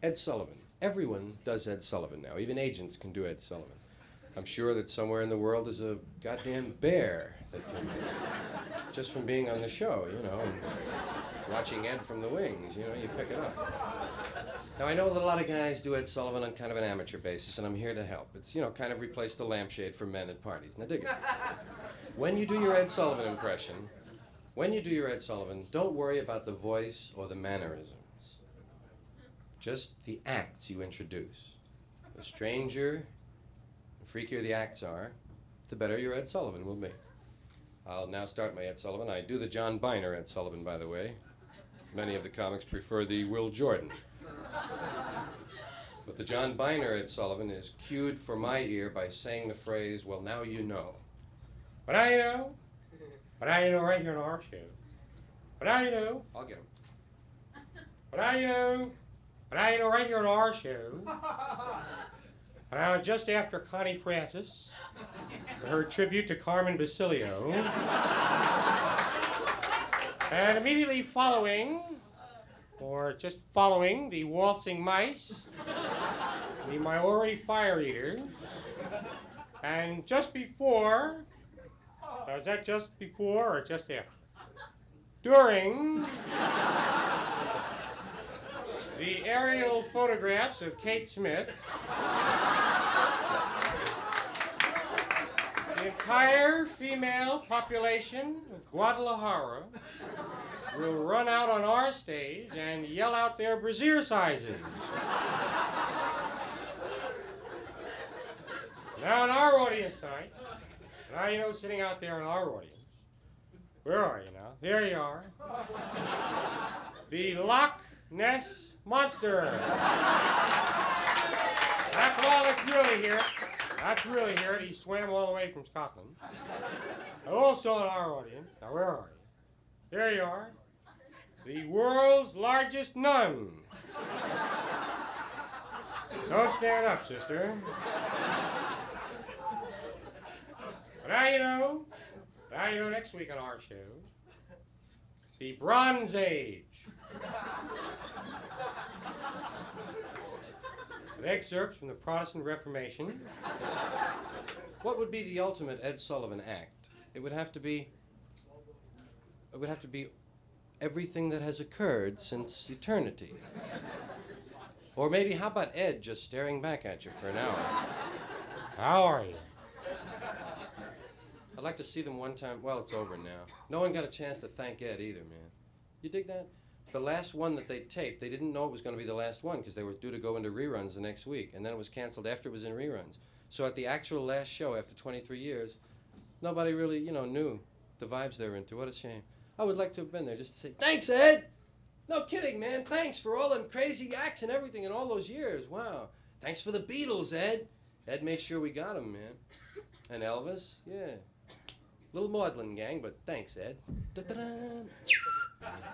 Ed Sullivan. Everyone does Ed Sullivan now. Even agents can do Ed Sullivan. I'm sure that somewhere in the world is a goddamn bear that can, just from being on the show, and watching Ed from the wings, you pick it up. Now, I know that a lot of guys do Ed Sullivan on kind of an amateur basis, and I'm here to help. It's, kind of replace the lampshade for men at parties. Now, dig it. When you do your Ed Sullivan impression, don't worry about the voice or the mannerisms. Just the acts you introduce. The stranger, the freakier the acts are, the better your Ed Sullivan will be. I'll now start my Ed Sullivan. I do the John Byner Ed Sullivan, by the way. Many of the comics prefer the Will Jordan. But the John Byner Ed Sullivan is cued for my ear by saying the phrase, well, now you know. But now you know. But now you know right here in our show. But now you know. I'll get him. But now you know. But now you know right here in our show. And now just after Connie Francis, her tribute to Carmen Basilio. And immediately following, or just following, the Waltzing Mice, the Maori Fire Eaters, and just before, is that just before or just after? During the aerial photographs of Kate Smith, the entire female population of Guadalajara will run out on our stage and yell out their brassiere sizes. Now in our audience tonight, now sitting out there in our audience, where are you now? There you are. The Loch Ness Monster. Let's really hear it. Let's really hear it. He swam all the way from Scotland. And also in our audience, now where are you? There you are. The world's largest nun. Don't stand up, sister. But now you know. Now you know next week on our show. The Bronze Age. With excerpts from the Protestant Reformation. What would be the ultimate Ed Sullivan act? It would have to be everything that has occurred since eternity. Or maybe, how about Ed just staring back at you for an hour? How are you? I'd like to see them one time. Well, it's over now. No one got a chance to thank Ed either, man. You dig that? The last one that they taped, they didn't know it was going to be the last one because they were due to go into reruns the next week, and then it was canceled after it was in reruns. So at the actual last show after 23 years, nobody really, knew the vibes they were into. What a shame. I would like to have been there just to say, thanks, Ed! No kidding, man. Thanks for all them crazy acts and everything in all those years. Wow. Thanks for the Beatles, Ed. Ed made sure we got them, man. And Elvis, yeah. Little maudlin gang, but thanks, Ed. Da-da-da.